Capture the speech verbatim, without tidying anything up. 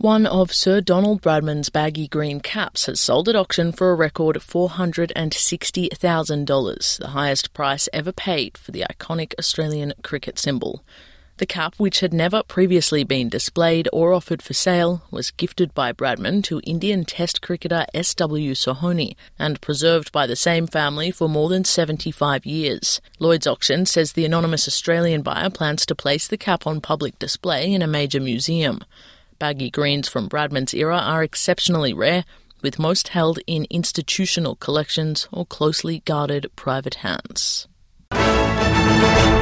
One of Sir Donald Bradman's baggy green caps has sold at auction for a record four hundred sixty thousand dollars, the highest price ever paid for the iconic Australian cricket symbol. The cap, which had never previously been displayed or offered for sale, was gifted by Bradman to Indian Test cricketer S W Sohoni and preserved by the same family for more than seventy-five years. Lloyd's Auction says the anonymous Australian buyer plans to place the cap on public display in a major museum. Baggy greens from Bradman's era are exceptionally rare, with most held in institutional collections or closely guarded private hands.